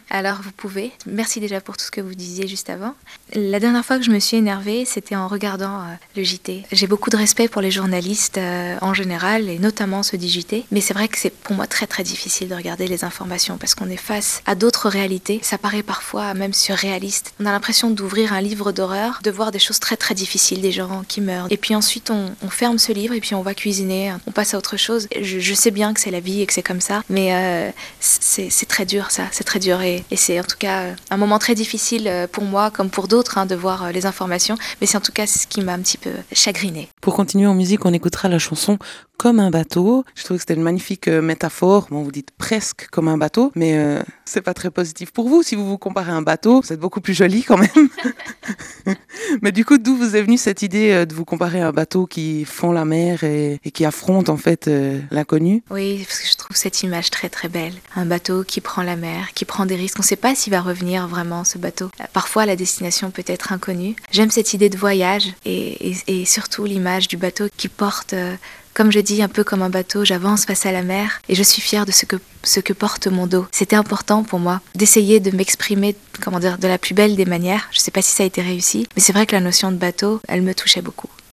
Alors vous pouvez. Merci déjà pour tout ce que vous disiez juste avant. La dernière fois que je me suis énervée, c'était en regardant le JT. J'ai beaucoup de respect pour les journalistes en général et notamment ceux du JT. Mais c'est vrai que c'est pour moi très très difficile de regarder les informations parce qu'on est face à d'autres réalités. Ça paraît parfois même surréaliste. On a l'impression d'ouvrir un livre d'horreur, de voir des choses très très difficiles, des gens qui meurent. Et puis ensuite on ferme ce livre et puis on va cuisiner, on passe à autre chose. Je sais bien que c'est la vie et que c'est comme ça, mais c'est très dur ça, c'est très dur. Et c'est en tout cas un moment très difficile pour moi comme pour d'autres de voir les informations. Mais c'est en tout cas ce qui m'a un petit peu chagrinée. Pour continuer en musique, on écoutera la chanson Comme un bateau. Je trouve que c'était une magnifique métaphore. Bon, vous dites presque comme un bateau, mais c'est pas très positif pour vous. Si vous vous comparez à un bateau, vous êtes beaucoup plus jolie quand même. Mais du coup, d'où vous est venue cette idée de vous comparer à un bateau qui fond la mer et qui affronte en fait l'inconnu? Oui, parce que je trouve cette image très très belle. Un bateau qui prend la mer, qui prend des risques. On ne sait pas s'il va revenir vraiment ce bateau. Parfois la destination peut être inconnue. J'aime cette idée de voyage et surtout l'image du bateau qui porte... Comme je dis, un peu comme un bateau, j'avance face à la mer et je suis fière de ce que porte mon dos. C'était important pour moi d'essayer de m'exprimer, de la plus belle des manières. Je ne sais pas si ça a été réussi, mais c'est vrai que la notion de bateau, elle me touchait beaucoup.